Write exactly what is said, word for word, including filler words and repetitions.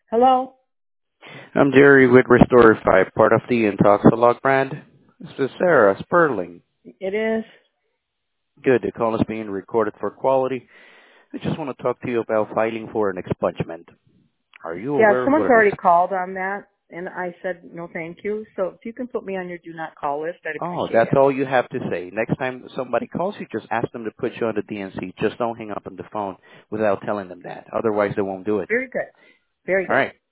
Hello? I'm Jerry with Restore five, part of the Intoxilog brand. This is Sarah Sperling. It is? Good, the call is being recorded for quality. I just want to talk to you about filing for an expungement. Are you Yeah, aware of someone's what an already ex- called on that, and I said no thank you. So if you can put me on your do not call list, I'd Oh, appreciate that's it. all you have to say. Next time somebody calls you, just ask them to put you on the D N C. Just don't hang up on the phone without telling them that. Otherwise, they won't do it. Very good. Very All good. right.